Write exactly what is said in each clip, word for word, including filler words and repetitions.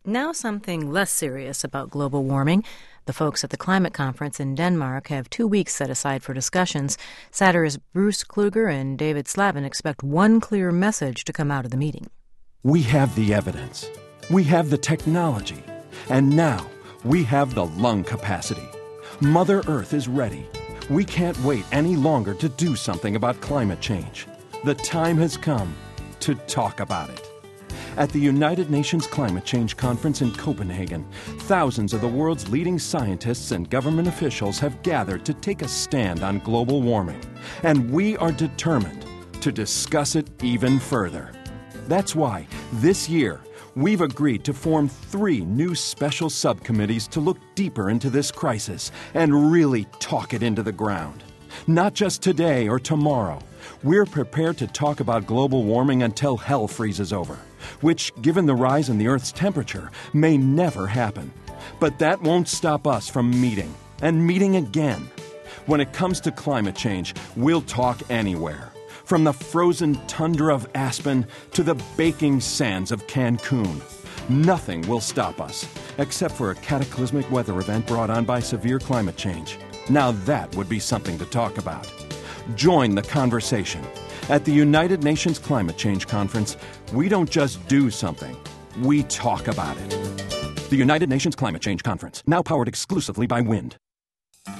Now something less serious about global warming. The folks at the climate conference in Denmark have two weeks set aside for discussions. Satirist Bruce Kluger and David Slavin expect one clear message to come out of the meeting. We have the evidence. We have the technology. And now we have the lung capacity. Mother Earth is ready. We can't wait any longer to do something about climate change. The time has come to talk about it. At the United Nations Climate Change Conference in Copenhagen, thousands of the world's leading scientists and government officials have gathered to take a stand on global warming. And we are determined to discuss it even further. That's why, this year, we've agreed to form three new special subcommittees to look deeper into this crisis and really talk it into the ground. Not just today or tomorrow. We're prepared to talk about global warming until hell freezes over, which, given the rise in the Earth's temperature, may never happen. But that won't stop us from meeting, and meeting again. When it comes to climate change, we'll talk anywhere. From the frozen tundra of Aspen to the baking sands of Cancun. Nothing will stop us, except for a cataclysmic weather event brought on by severe climate change. Now that would be something to talk about. Join the conversation. At the United Nations Climate Change Conference, we don't just do something, we talk about it. The United Nations Climate Change Conference, now powered exclusively by wind.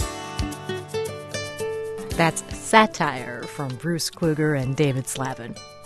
That's satire from Bruce Kluger and David Slavin.